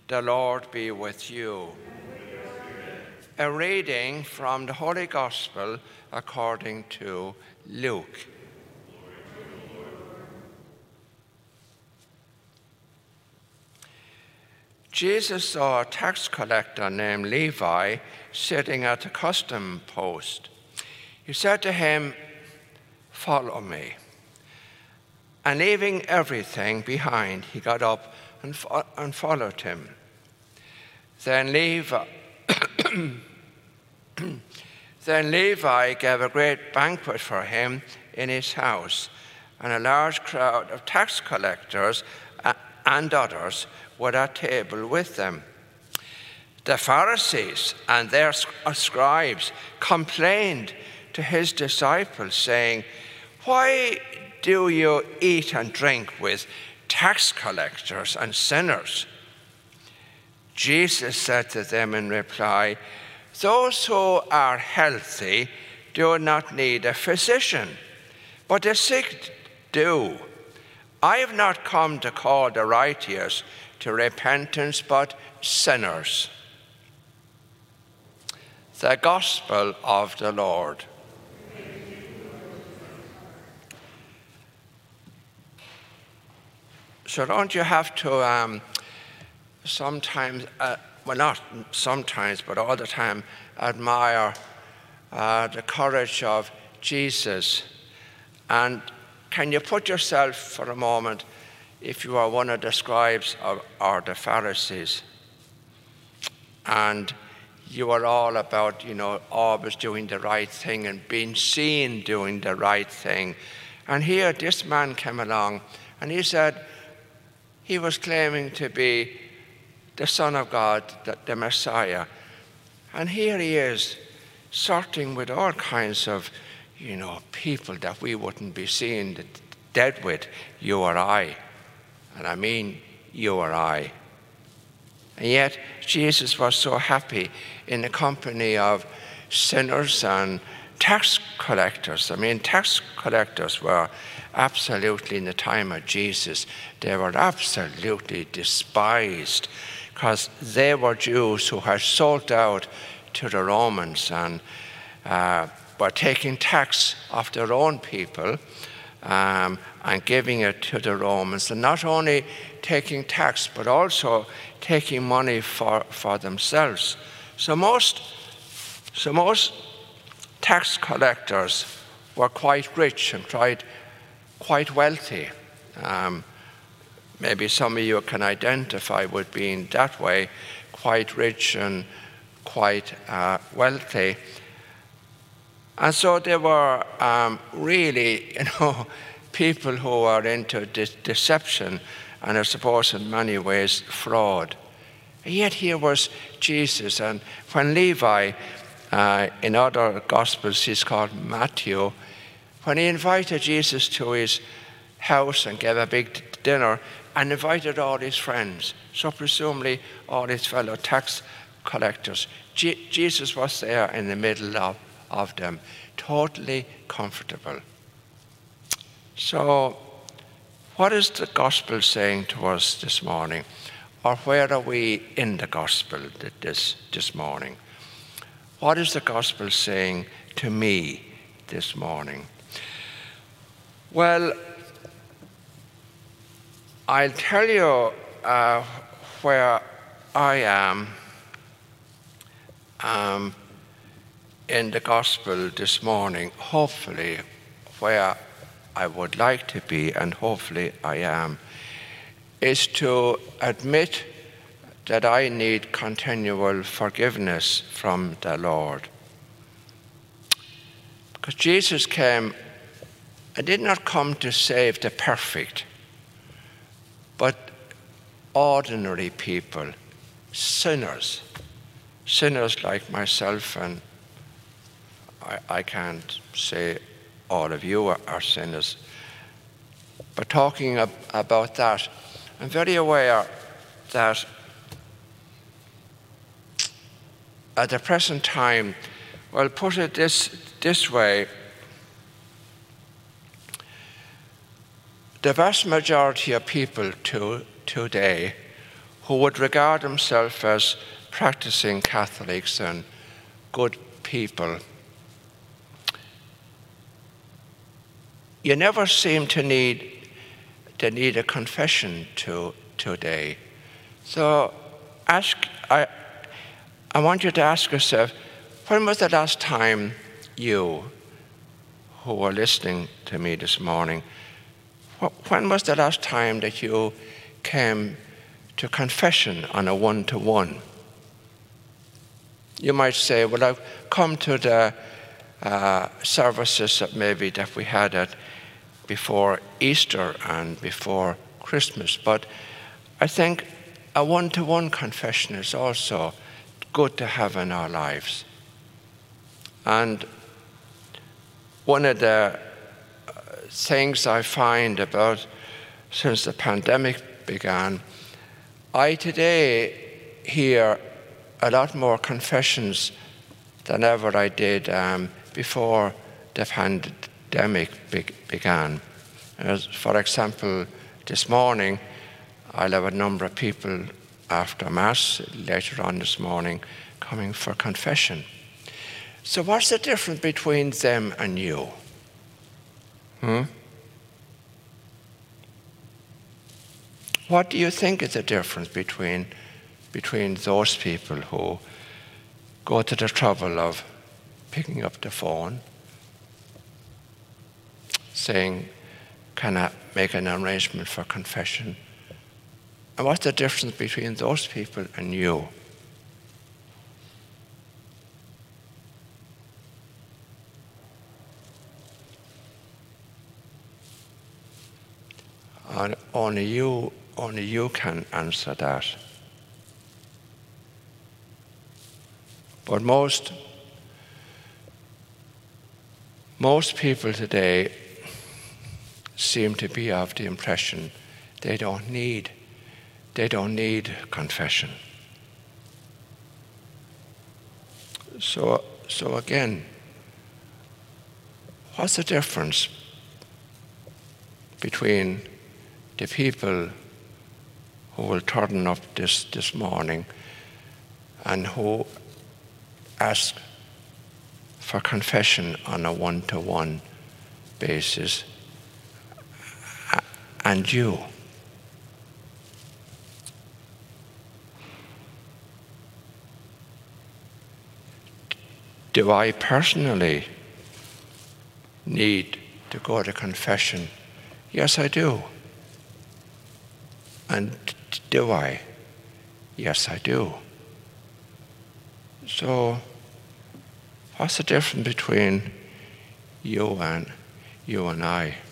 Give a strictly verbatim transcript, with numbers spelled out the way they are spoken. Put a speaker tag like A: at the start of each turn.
A: The Lord be with you. A reading from the Holy Gospel according to Luke. Jesus saw a tax collector named Levi sitting at the custom post. He said to him, "Follow me." And leaving everything behind, he got up and, fo- and followed him. Then Levi, then Levi gave a great banquet for him in his house, and a large crowd of tax collectors and others were at table with them. The Pharisees and their scribes complained to his disciples, saying, "Why do you eat and drink with tax collectors and sinners?" Jesus said to them in reply, "Those who are healthy do not need a physician, but the sick do. I have not come to call the righteous to repentance, but sinners." The Gospel of the Lord. So don't you have to um, sometimes, uh, well not sometimes, but all the time, admire uh, the courage of Jesus? And can you put yourself for a moment, if you are one of the scribes or, or the Pharisees, and you are all about, you know, always doing the right thing and being seen doing the right thing. And here this man came along and he said he was claiming to be the Son of God, the, the Messiah. And here he is, sorting with all kinds of, you know, people that we wouldn't be seen dead with, you or I. And I mean you or I. And yet Jesus was so happy in the company of sinners and tax collectors. I mean, tax collectors were absolutely, in the time of Jesus, they were absolutely despised, because they were Jews who had sold out to the Romans and uh, were taking tax of their own people um, and giving it to the Romans. And not only taking tax, but also taking money for, for themselves. So most, so most tax collectors were quite rich and quite, quite wealthy. Um, maybe some of you can identify with being that way, quite rich and quite uh, wealthy. And so they were um, really, you know, people who are into de- deception and I suppose in many ways fraud. And yet here was Jesus, and when Levi, uh, in other Gospels he's called Matthew, when he invited Jesus to his house and gave a big dinner and invited all his friends, so presumably all his fellow tax collectors, G- Jesus was there in the middle of, of them, totally comfortable. So what is the gospel saying to us this morning? Or where are we in the gospel this, this morning? What is the gospel saying to me this morning? Well, I'll tell you uh, where I am um, in the gospel this morning, hopefully where I would like to be, and hopefully I am, is to admit that I need continual forgiveness from the Lord. Because Jesus came, and did not come to save the perfect, but ordinary people, sinners, sinners like myself, and I, I can't say all of you are, are sinners. But talking ab- about that, I'm very aware that at the present time, well, put it this, this way, the vast majority of people to, today who would regard themselves as practicing Catholics and good people, you never seem to need to need a confession to today. So ask I I want you to ask yourself, when was the last time you, who were listening to me this morning, when was the last time that you came to confession on a one-to-one? You might say, well, I've come to the uh, services that maybe that we had at before Easter and before Christmas, but I think a one-to-one confession is also good to have in our lives. And one of the things I find about since the pandemic began, I today hear a lot more confessions than ever I did um, before the pandemic be- began. As for example, this morning, I'll have a number of people after Mass later on this morning coming for confession. So what's the difference between them and you? Hmm? What do you think is the difference between between those people who go to the trouble of picking up the phone, saying, can I make an arrangement for confession? And what's the difference between those people and you? And only you, only you can answer that. But most, most people today seem to be of the impression they don't need, they don't need confession. So, so again, what's the difference between the people who will turn up this, this morning and who ask for confession on a one-to-one basis, and you? Do I personally need to go to confession? Yes, I do. And do I? Yes, I do. So, what's the difference between you and you and I?